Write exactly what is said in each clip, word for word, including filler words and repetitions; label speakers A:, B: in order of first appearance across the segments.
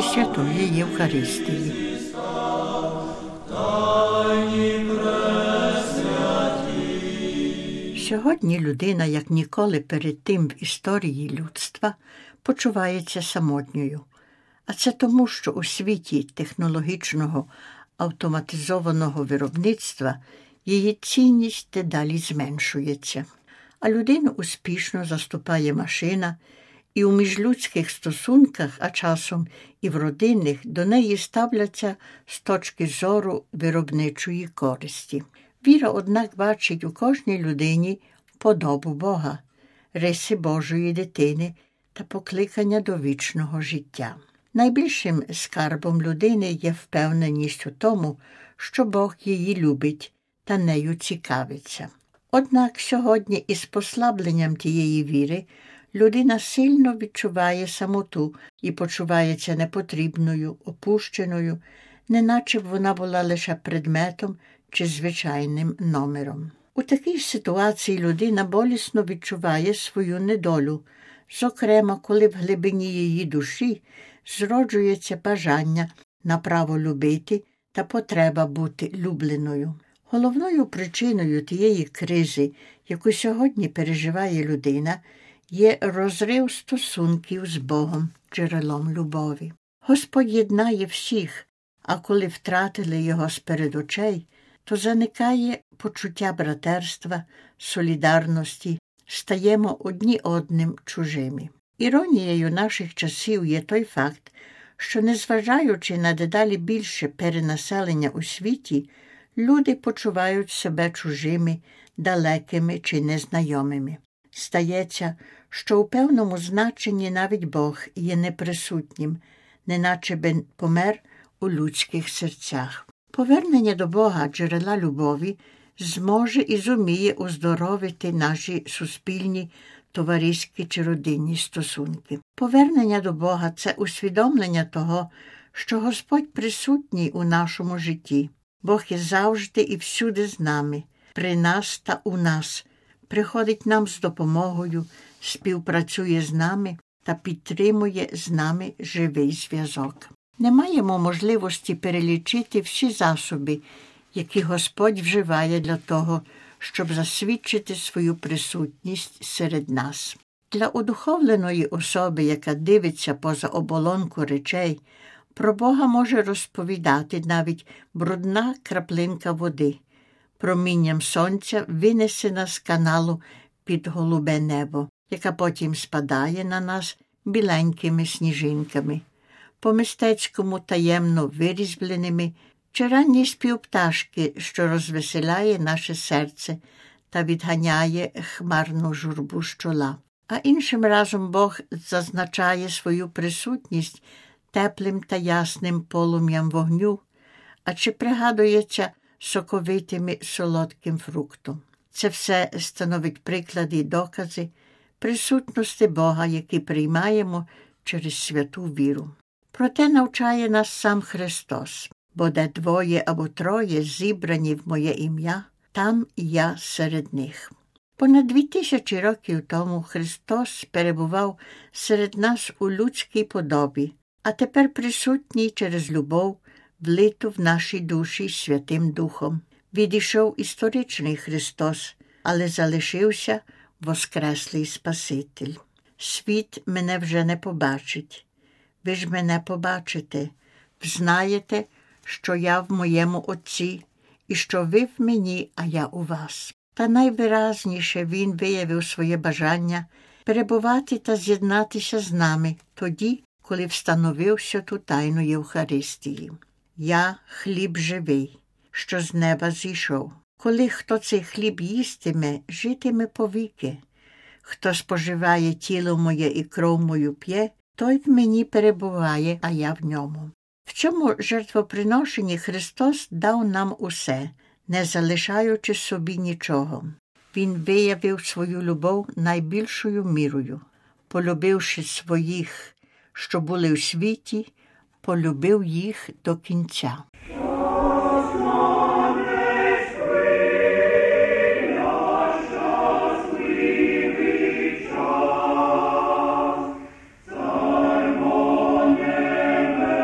A: Святої Євхаристії. Сьогодні людина, як ніколи перед тим в історії людства, почувається самотньою. А це тому, що у світі технологічного автоматизованого виробництва її цінність дедалі зменшується. А людину успішно заступає машина, і у міжлюдських стосунках, а часом і в родинних, до неї ставляться з точки зору виробничої користі. Віра, однак, бачить у кожній людині подобу Бога, риси Божої дитини та покликання до вічного життя. Найбільшим скарбом людини є впевненість у тому, що Бог її любить та нею цікавиться. Однак сьогодні із послабленням тієї віри людина сильно відчуває самоту і почувається непотрібною, опущеною, неначе б вона була лише предметом чи звичайним номером. У такій ситуації людина болісно відчуває свою недолю, зокрема, коли в глибині її душі зроджується бажання на право любити та потреба бути любленою. Головною причиною тієї кризи, яку сьогодні переживає людина, є розрив стосунків з Богом, джерелом любові. Господь єднає всіх, а коли втратили його з-перед очей, то заникає почуття братерства, солідарності, стаємо одні одним чужими. Іронією наших часів є той факт, що, незважаючи на дедалі більше перенаселення у світі, люди почувають себе чужими, далекими чи незнайомими. Стається, що у певному значенні навіть Бог є неприсутнім, неначе би помер у людських серцях. Повернення до Бога, джерела любові, зможе і зуміє оздоровити наші суспільні, товариські чи родинні стосунки. Повернення до Бога – це усвідомлення того, що Господь присутній у нашому житті. Бог є завжди і всюди з нами, при нас та у нас, приходить нам з допомогою, співпрацює з нами та підтримує з нами живий зв'язок. Не маємо можливості перелічити всі засоби, які Господь вживає для того, щоб засвідчити свою присутність серед нас. Для одуховленої особи, яка дивиться поза оболонку речей, про Бога може розповідати навіть брудна краплинка води, промінням сонця, винесена з каналу під голубе небо, яка потім спадає на нас біленькими сніжинками, по-мистецькому таємно вирізбленими, чи ранній спів пташки, що розвеселяє наше серце та відганяє хмарну журбу з чола. А іншим разом Бог зазначає свою присутність теплим та ясним полум'ям вогню, а чи пригадується соковитим і солодким фруктом. Це все становить приклади і докази присутності Бога, які приймаємо через святу віру. Проте навчає нас сам Христос, бо де двоє або троє зібрані в моє ім'я, там і я серед них. Понад дві тисячі років тому Христос перебував серед нас у людській подобі, а тепер присутній через любов, влиту в наші душі Святим Духом. Відійшов історичний Христос, але залишився воскреслий Спаситель. Світ мене вже не побачить. Ви ж мене побачите, взнаєте, що я в моєму Отці, і що ви в мені, а я у вас. Та найвиразніше Він виявив своє бажання перебувати та з'єднатися з нами тоді, коли встановив святу тайну Євхаристії. Я – хліб живий, що з неба зійшов. Коли хто цей хліб їстиме, житиме повіки. Хто споживає тіло моє і кров мою п'є, той в мені перебуває, а я в ньому. В цьому жертвоприношенні Христос дав нам усе, не залишаючи собі нічого. Він виявив свою любов найбільшою мірою, полюбивши своїх, що були у світі, полюбив їх до кінця.
B: Simon,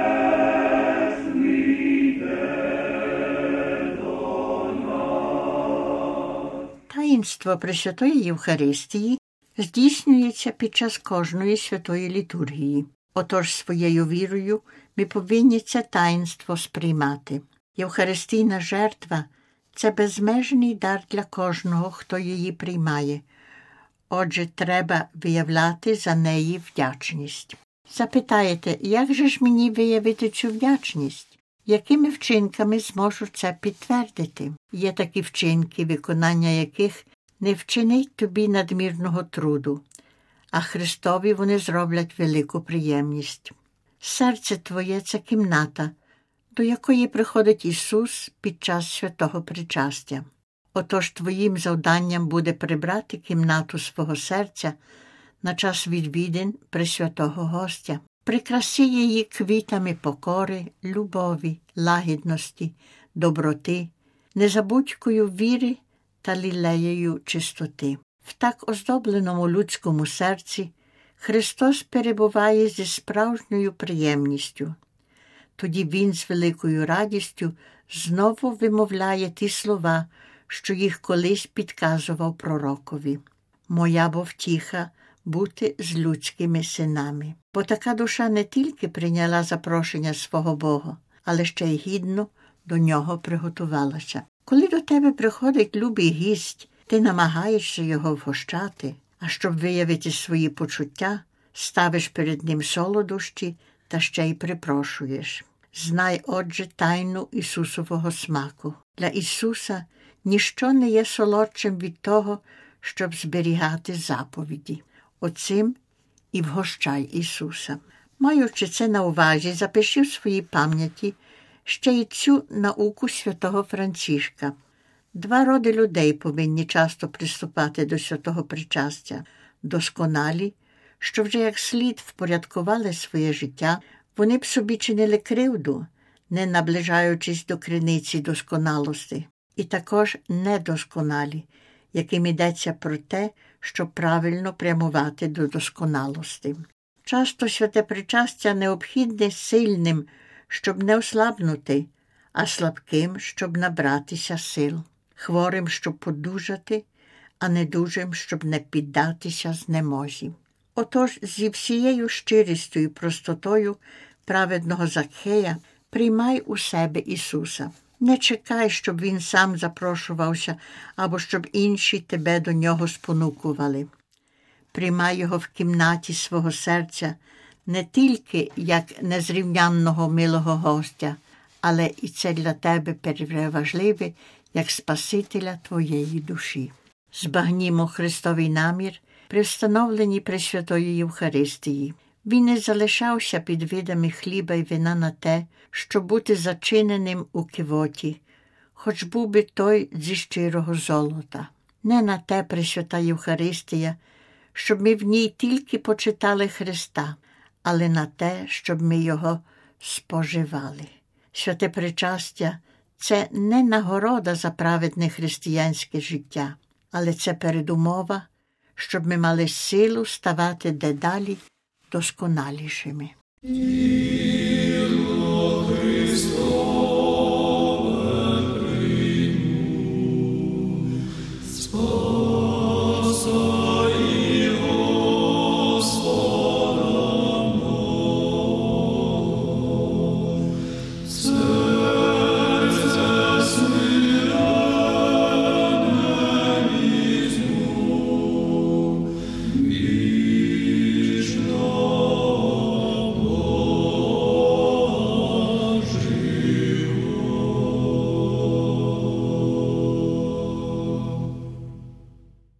A: Таїнство Пресвятої Євхаристії здійснюється під час кожної святої літургії. Отож своєю вірою ми повинні це таїнство сприймати. Євхаристійна жертва – це безмежний дар для кожного, хто її приймає. Отже, треба виявляти за неї вдячність. Запитаєте, як же ж мені виявити цю вдячність? Якими вчинками зможу це підтвердити? Є такі вчинки, виконання яких не вчинить тобі надмірного труду, а Христові вони зроблять велику приємність. Серце твоє – це кімната, до якої приходить Ісус під час святого причастя. Отож твоїм завданням буде прибрати кімнату свого серця на час відвідин Пресвятого Гостя. Прикраси її квітами покори, любові, лагідності, доброти, незабудькою віри та лілеєю чистоти. В так оздобленому людському серці Христос перебуває зі справжньою приємністю. Тоді Він з великою радістю знову вимовляє ті слова, що їх колись підказував пророкові. «Моя бо втіха бути з людськими синами». Бо така душа не тільки прийняла запрошення свого Бога, але ще й гідно до нього приготувалася. Коли до тебе приходить любий гість, ти намагаєшся його вгощати, а щоб виявити свої почуття, ставиш перед ним солодощі та ще й припрошуєш. Знай, отже, тайну Ісусового смаку. Для Ісуса ніщо не є солодшим від того, щоб зберігати заповіді. Оцим і вгощай Ісуса. Маючи це на увазі, запиши в своїй пам'яті ще й цю науку святого Францишка. Два роди людей повинні часто приступати до святого причастя. Досконалі, що вже як слід впорядкували своє життя, вони б собі чинили кривду, не наближаючись до криниці досконалості. І також недосконалі, яким йдеться про те, щоб правильно прямувати до досконалості. Часто святе причастя необхідне сильним, щоб не ослабнути, а слабким, щоб набратися сил, хворим, щоб подужати, а недужим, щоб не піддатися знемозі. Отож, зі всією щирістю і простотою праведного Закхея приймай у себе Ісуса. Не чекай, щоб Він сам запрошувався, або щоб інші тебе до Нього спонукували. Приймай Його в кімнаті свого серця не тільки як незрівнянного милого гостя, але і це для тебе переважливе, як Спасителя твоєї душі. Збагнімо Христовий намір при встановленні Пресвятої Євхаристії. Він не залишався під видами хліба й вина на те, щоб бути зачиненим у кивоті, хоч був би той зі щирого золота. Не на те Пресвята Євхаристія, щоб ми в ній тільки почитали Христа, але на те, щоб ми Його споживали. Святе причастя – це не нагорода за праведне християнське життя, але це передумова, щоб ми мали силу ставати дедалі досконалішими.